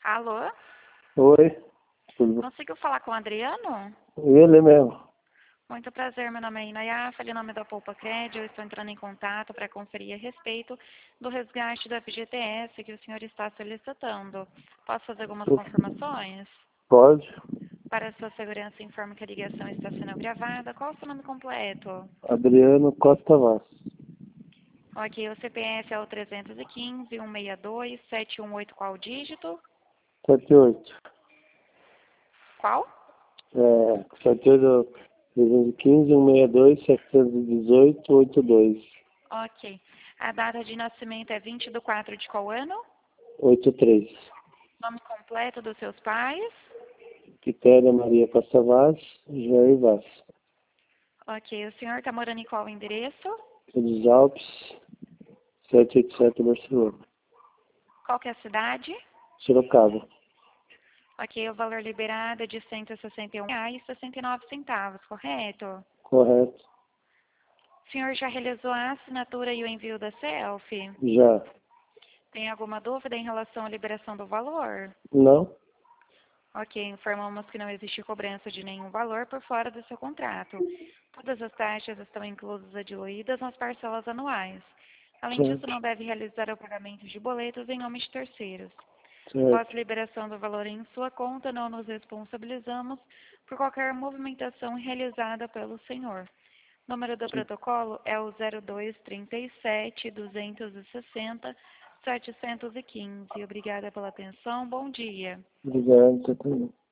Alô? Oi, tudo bom? Conseguiu falar com o Adriano? Ele mesmo. Muito prazer, meu nome é Inaya, falei em nome da Poupa Cred. Eu estou entrando em contato para conferir a respeito do resgate da FGTS que o senhor está solicitando. Posso fazer algumas confirmações? Pode? Para sua segurança, informo que a ligação está sendo gravada. Qual o seu nome completo? Adriano Costa Vaz. Ok, o CPF é o 315-162-718, qual dígito? 78. Qual? 78, 315, 162, 718, 82. Ok. A data de nascimento é 20/4 de qual ano? 83. Nome completo dos seus pais? Quitéria Maria Costa Vaz, Jair Vaz. Ok. O senhor está morando em qual endereço? Dos Alpes, 787 Barcelona. Qual que é a cidade? Sorocaba. Ok. O valor liberado é de R$ 161,69, correto? Correto? O senhor já realizou a assinatura e o envio da selfie? Já. Tem alguma dúvida em relação à liberação do valor? Não? Ok, informamos que não existe cobrança de nenhum valor por fora do seu contrato. Todas as taxas estão inclusas e diluídas nas parcelas anuais. Além disso, Certo. não deve realizar o pagamento de boletos em nome de terceiros. Após Certo. a liberação do valor em sua conta, não nos responsabilizamos por qualquer movimentação realizada pelo senhor. O número do protocolo é o 0237-260-715. Obrigada pela atenção. Bom dia. Obrigado. Tá tudo bem.